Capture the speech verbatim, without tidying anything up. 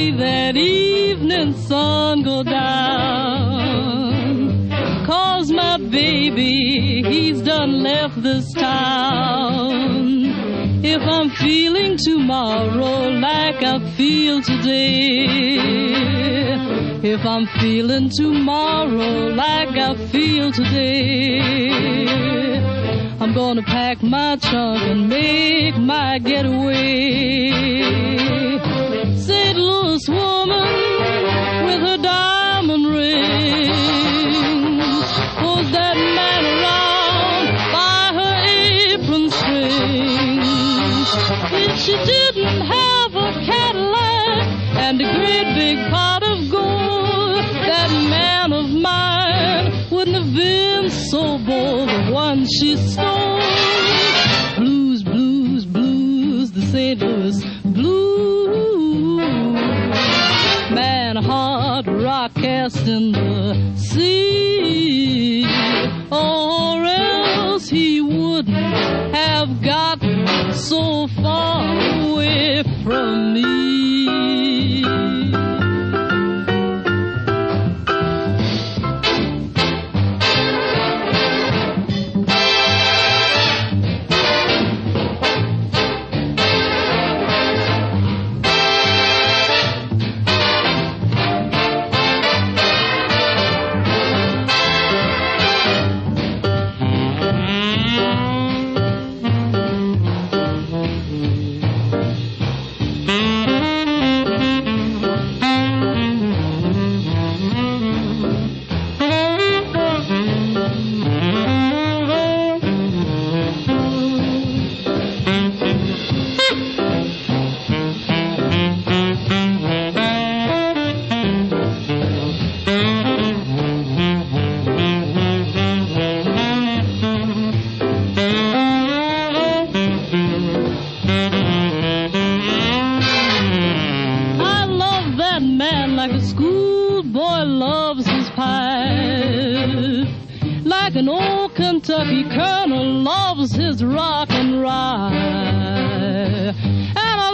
see that evening sun go down. 'Cause my baby, he's done left this town. If I'm feeling tomorrow like I feel today, if I'm feeling tomorrow like I feel today, I'm gonna pack my trunk and make my getaway. Saint Louis woman with her diamond ring pulls that man around by her apron strings. If she didn't have a Cadillac and a great big pot of gold, that man of mine wouldn't have been so bold. The one she stole. Blues, blues, blues, the Saint Louis blues. Man, hard rock cast in the sea, or else he wouldn't have gotten so far away from me. Like a schoolboy loves his pipe, like an old Kentucky colonel loves his rock and rye. And I